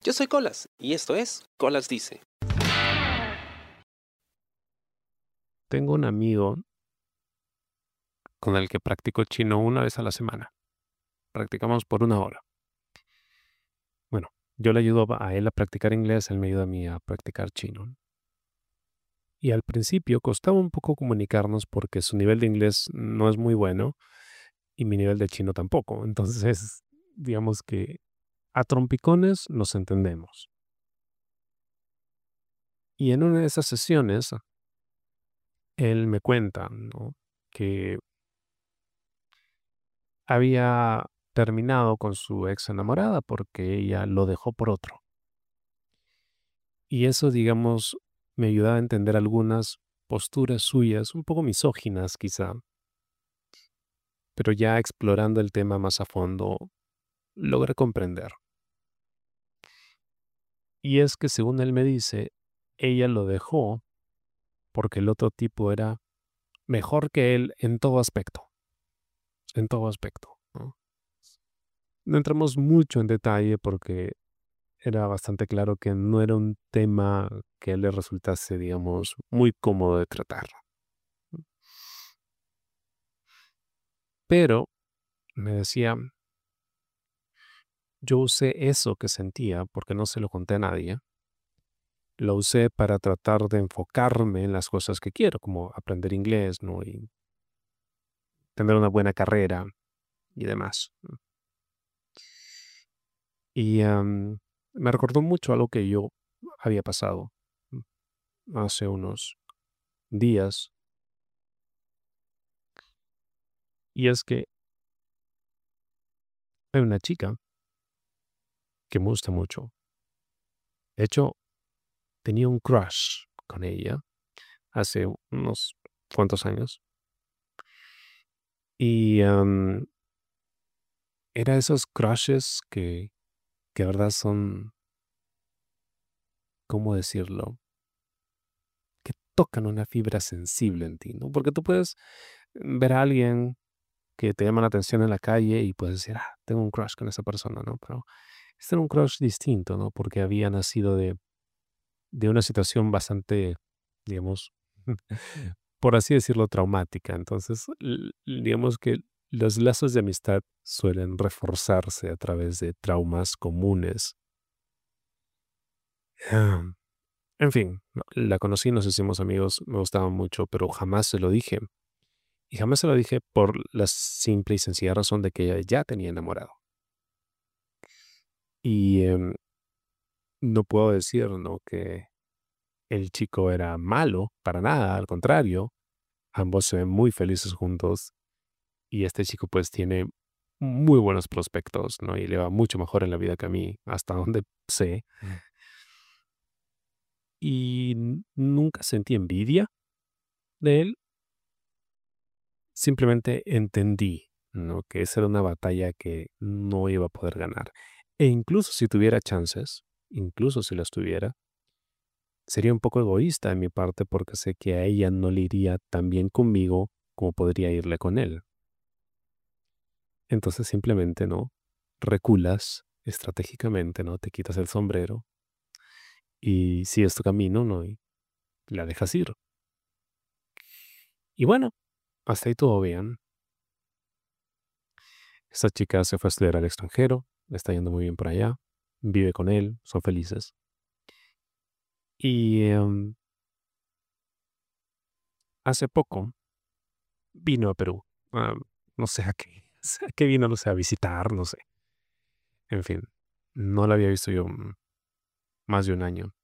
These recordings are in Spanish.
Yo soy Colas y esto es Colas Dice. Tengo un amigo con el que practico chino una vez a la semana. Practicamos por 1 hora. Bueno, yo le ayudo a él a practicar inglés, él me ayuda a mí a practicar chino. Y al principio costaba un poco comunicarnos porque su nivel de inglés no es muy bueno y mi nivel de chino tampoco. Entonces, digamos que a trompicones nos entendemos. Y en una de esas sesiones, él me cuenta, ¿no?, que había terminado con su ex enamorada porque ella lo dejó por otro. Y eso, digamos, me ayudaba a entender algunas posturas suyas, un poco misóginas quizá, pero ya explorando el tema más a fondo, logré comprender. Y es que según él me dice, ella lo dejó porque el otro tipo era mejor que él en todo aspecto, ¿no? No entramos mucho en detalle porque era bastante claro que no era un tema que a él le resultase, digamos, muy cómodo de tratar. Pero me decía, yo usé eso que sentía, porque no se lo conté a nadie, lo usé para tratar de enfocarme en las cosas que quiero, como aprender inglés, ¿no?, y tener una buena carrera y demás, ¿no? Y me recordó mucho algo que yo había pasado hace unos días, y es que hay una chica que me gusta mucho. De hecho, tenía un crush con ella hace unos cuantos años. Y era esos crushes que de verdad son, ¿cómo decirlo?, que tocan una fibra sensible en ti, ¿no? Porque tú puedes ver a alguien que te llama la atención en la calle y puedes decir, tengo un crush con esa persona, ¿no? Pero este era un crush distinto, ¿no? Porque había nacido de una situación bastante, digamos, por así decirlo, traumática. Entonces, digamos que los lazos de amistad suelen reforzarse a través de traumas comunes. Ah, En fin, la conocí, nos hicimos amigos, me gustaba mucho, pero jamás se lo dije. Y jamás se lo dije por la simple y sencilla razón de que ella ya tenía enamorado. Y no puedo decir, ¿no?, que el chico era malo, para nada, al contrario, ambos se ven muy felices juntos y este chico pues tiene muy buenos prospectos, ¿no? Y le va mucho mejor en la vida que a mí, hasta donde sé. Y nunca sentí envidia de él, simplemente entendí, ¿no?, que esa era una batalla que no iba a poder ganar. E incluso si tuviera chances, incluso si las tuviera, sería un poco egoísta de mi parte porque sé que a ella no le iría tan bien conmigo como podría irle con él. Entonces simplemente, ¿no?, reculas estratégicamente, ¿no? Te quitas el sombrero y sigues tu camino, ¿no? Y la dejas ir. Y bueno, hasta ahí todo bien. Esta chica se fue a estudiar al extranjero, le está yendo muy bien por allá, vive con él, son felices. Y hace poco vino a Perú. ah, no sé a qué, a qué vino, no sé, a visitar, no sé. En fin, no la había visto yo más de un año.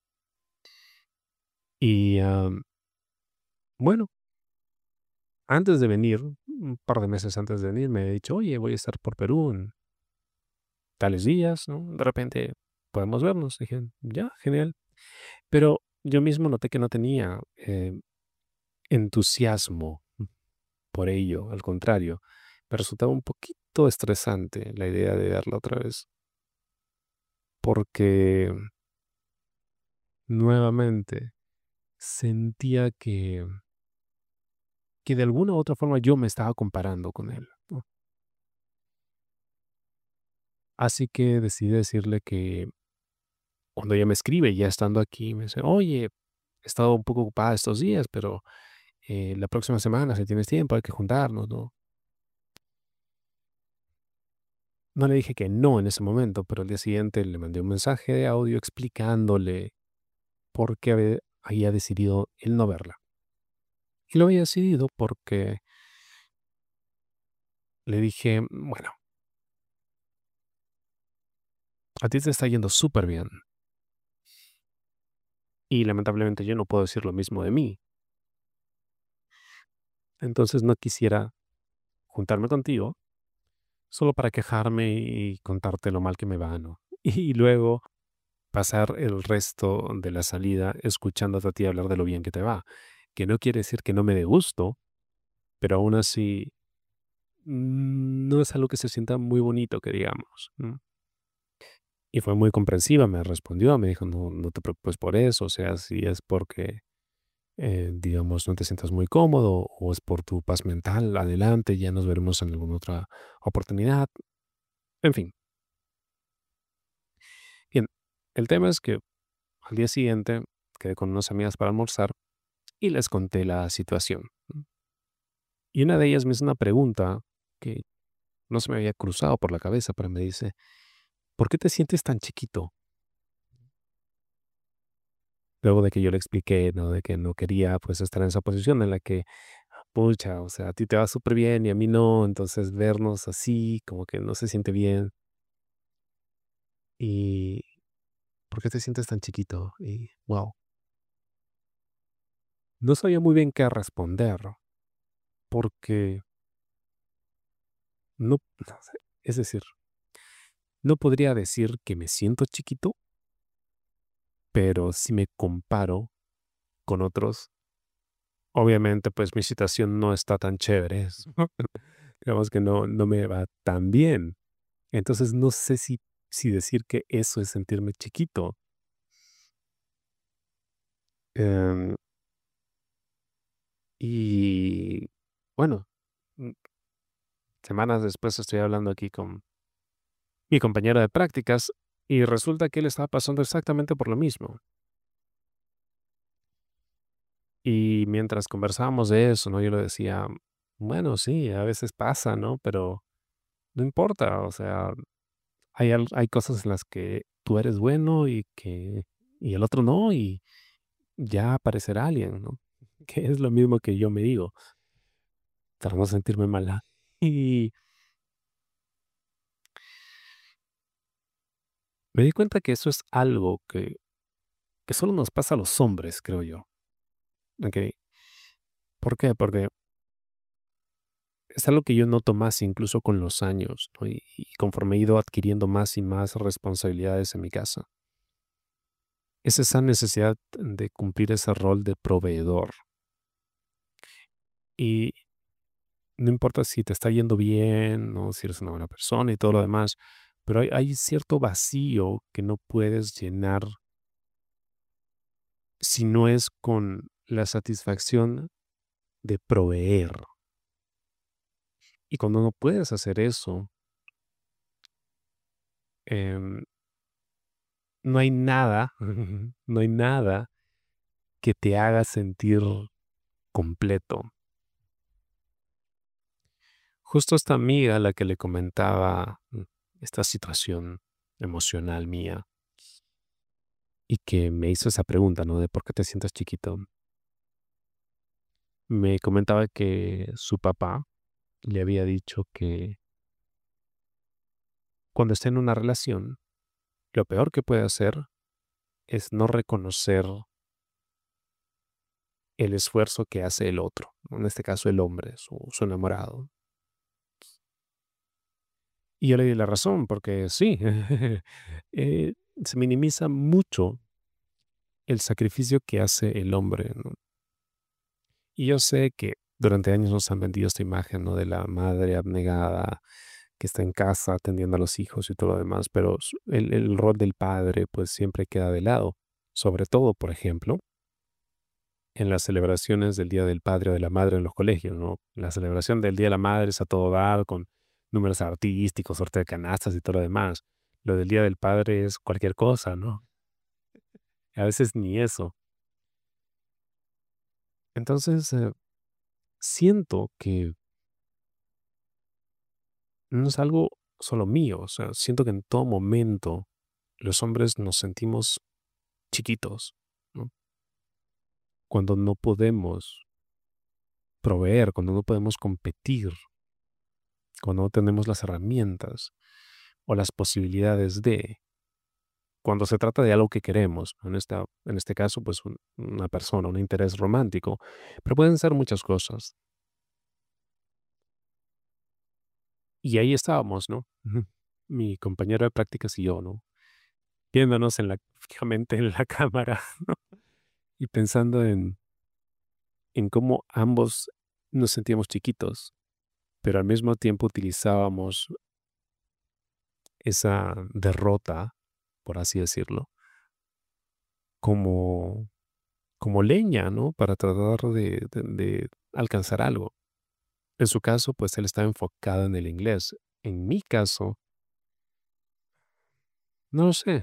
Y bueno, antes de venir, un par de meses antes de venir, me he dicho, oye, voy a estar por Perú en tales días, ¿no? De repente podemos vernos. Dije, ya, genial. Pero yo mismo noté que no tenía entusiasmo por ello, al contrario, me resultaba un poquito estresante la idea de verla otra vez, porque nuevamente sentía que de alguna u otra forma yo me estaba comparando con él, ¿no? Así que decidí decirle que cuando ella me escribe, ya estando aquí, me dice, oye, he estado un poco ocupada estos días, pero la próxima semana, si tienes tiempo, hay que juntarnos, ¿no? No le dije que no en ese momento, pero al día siguiente le mandé un mensaje de audio explicándole por qué había decidido el no verla. Y lo había decidido porque le dije, bueno, a ti te está yendo súper bien y lamentablemente yo no puedo decir lo mismo de mí. Entonces no quisiera juntarme contigo solo para quejarme y contarte lo mal que me va, ¿no? Y luego pasar el resto de la salida escuchándote a ti hablar de lo bien que te va, que no quiere decir que no me dé gusto, pero aún así no es algo que se sienta muy bonito, que digamos, ¿no? Y fue muy comprensiva, me respondió, me dijo, no, no te preocupes por eso, o sea, si es porque, digamos, no te sientas muy cómodo o es por tu paz mental, adelante, ya nos veremos en alguna otra oportunidad, en fin. Bien, el tema es que al día siguiente quedé con unas amigas para almorzar y les conté la situación, ¿no? Y una de ellas me hizo una pregunta que no se me había cruzado por la cabeza, pero me dice, ¿por qué te sientes tan chiquito? Luego de que yo le expliqué, ¿no? De que no quería, pues, estar en esa posición en la que, pucha, o sea, a ti te va súper bien y a mí no, entonces vernos así como que no se siente bien. Y, ¿por qué te sientes tan chiquito? Y, wow, no sabía muy bien qué responder, porque no, no sé, es decir, no podría decir que me siento chiquito, pero si me comparo con otros, obviamente, pues mi situación no está tan chévere. Digamos que no me va tan bien. Entonces no sé si decir que eso es sentirme chiquito. Em, y bueno, mm, semanas después estoy hablando aquí con mi compañero de prácticas y resulta que él estaba pasando exactamente por lo mismo. Y mientras conversábamos de eso, ¿no? Yo le decía, bueno, sí, a veces pasa, ¿no? Pero no importa, o sea, hay cosas en las que tú eres bueno y el otro no, y ya aparecerá alguien, ¿no? Que es lo mismo que yo me digo, para no sentirme mala. Y me di cuenta que eso es algo que solo nos pasa a los hombres, creo yo. ¿Ok? ¿Por qué? Porque es algo que yo noto más incluso con los años, ¿no? Y conforme he ido adquiriendo más y más responsabilidades en mi casa. Es esa necesidad de cumplir ese rol de proveedor. Y no importa si te está yendo bien, ¿no? Si eres una buena persona y todo lo demás, pero hay cierto vacío que no puedes llenar si no es con la satisfacción de proveer. Y cuando no puedes hacer eso, em, no hay nada, no hay nada que te haga sentir completo. Justo esta amiga a la que le comentaba esta situación emocional mía y que me hizo esa pregunta, ¿no? De por qué te sientes chiquito. Me comentaba que su papá le había dicho que cuando esté en una relación, lo peor que puede hacer es no reconocer el esfuerzo que hace el otro, ¿no? En este caso el hombre, su enamorado. Y yo le di la razón, porque sí, eh, se minimiza mucho el sacrificio que hace el hombre, ¿no? Y yo sé que durante años nos han vendido esta imagen, ¿no? De la madre abnegada que está en casa atendiendo a los hijos y todo lo demás, pero el rol del padre pues siempre queda de lado. Sobre todo, por ejemplo, en las celebraciones del Día del Padre o de la Madre en los colegios, ¿no? La celebración del Día de la Madre es a todo dar, con números artísticos, sorteo de canastas y todo lo demás. Lo del Día del Padre es cualquier cosa, ¿no? A veces ni eso. Entonces, siento que no es algo solo mío. O sea, siento que en todo momento los hombres nos sentimos chiquitos, ¿no? Cuando no podemos proveer, cuando no podemos competir, cuando no tenemos las herramientas o las posibilidades de, cuando se trata de algo que queremos, en este caso, pues una persona, un interés romántico, pero pueden ser muchas cosas. Y ahí estábamos, ¿no? Ujú. Mi compañero de prácticas y yo, ¿no? Viéndonos fijamente en la cámara, ¿no? Y pensando en cómo ambos nos sentíamos chiquitos, pero al mismo tiempo utilizábamos esa derrota, por así decirlo, como, como leña, ¿no? Para tratar de alcanzar algo. En su caso, pues él estaba enfocado en el inglés. En mi caso, no lo sé.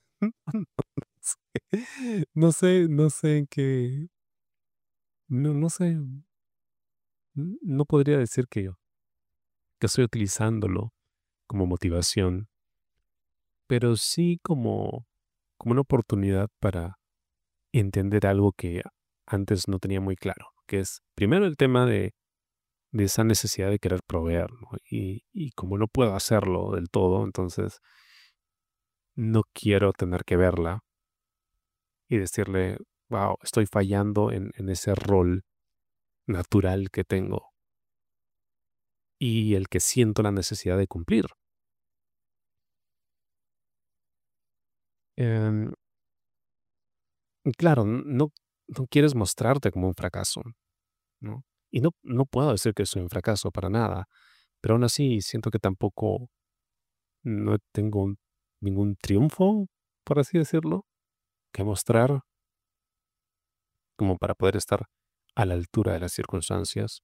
No sé en qué, no sé, no podría decir que estoy utilizándolo como motivación, pero sí como una oportunidad para entender algo que antes no tenía muy claro, que es primero el tema de esa necesidad de querer proveer, ¿no? Y como no puedo hacerlo del todo, entonces no quiero tener que verla y decirle, wow, estoy fallando en ese rol natural que tengo y el que siento la necesidad de cumplir. Em, y claro, no quieres mostrarte como un fracaso, ¿no? Y no puedo decir que soy un fracaso para nada, pero aún así siento que tampoco no tengo ningún triunfo, por así decirlo, que mostrar como para poder estar a la altura de las circunstancias.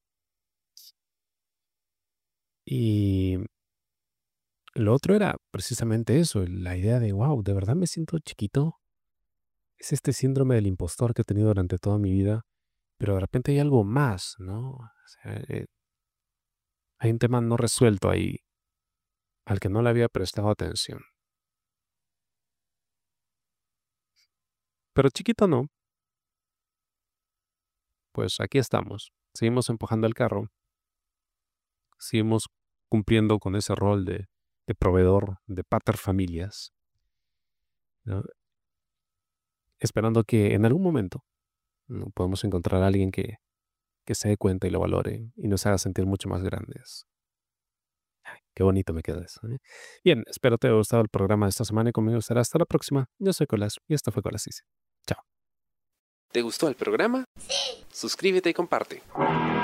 Y lo otro era precisamente eso, la idea de, wow, ¿de verdad me siento chiquito? Es este síndrome del impostor que he tenido durante toda mi vida, pero de repente hay algo más, ¿no? O sea, hay un tema no resuelto ahí al que no le había prestado atención. Pero chiquito no, pues aquí estamos. Seguimos empujando el carro, seguimos cumpliendo con ese rol de proveedor, de pater familias, ¿no? Esperando que en algún momento, ¿no?, podamos encontrar a alguien que se dé cuenta y lo valore y nos haga sentir mucho más grandes. Qué bonito me queda eso, ¿eh? Bien, espero te haya gustado el programa de esta semana y conmigo será hasta la próxima. Yo soy Colas y esto fue Colas Dice. Chao. ¿Te gustó el programa? Suscríbete y comparte.